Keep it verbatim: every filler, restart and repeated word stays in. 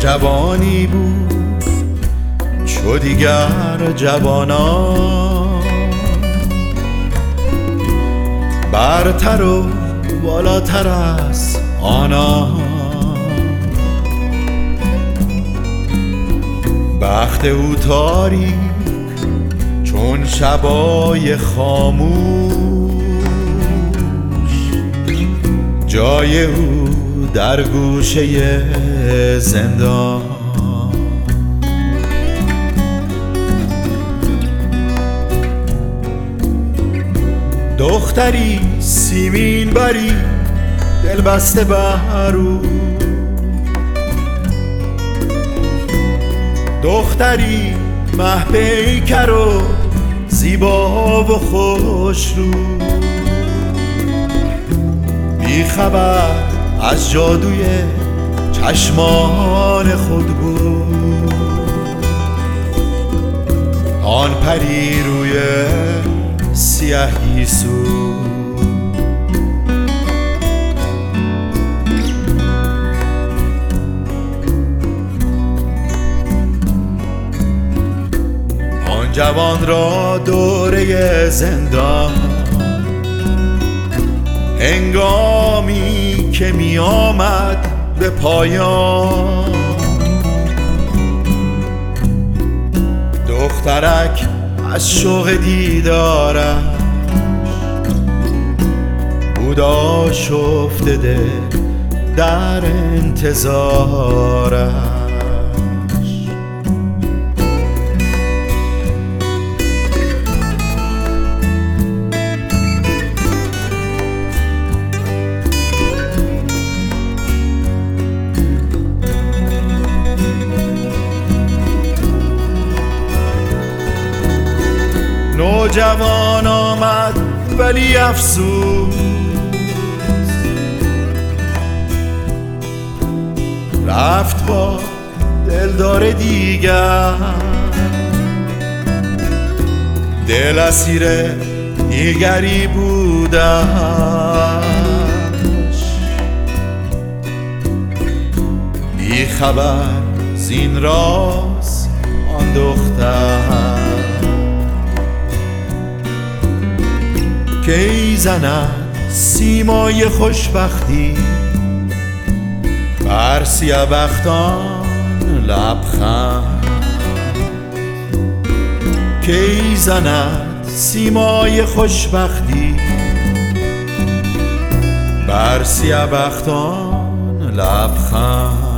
جوانی بود چو دیگر جوانان، برتر و بالاتر از آنان. بخت او تاریک چون شبای خاموش، جای او در گوشه زندان. دختری سیمین بری دل بسته بر او، دختری مه پیکر و زیبا و خوش رو، بی خبر از جادوی چشمان خود بود. آن پری روی سیاهی سو، آن جوان را دوره زندان هنگامی که می آمد به پایان، دخترک از شوق دیدارش بود آشفته دل در انتظارش. نوجوان آمد ولی افسوس، رفت با دلدار دیگر. دل اسیر دیگری بودش، بی خبر زین راز آن دختر. کی زند سیمای خوشبختی بر سیه بختان لبخند، کی زند سیمای خوشبختی بر سیه بختان لبخند.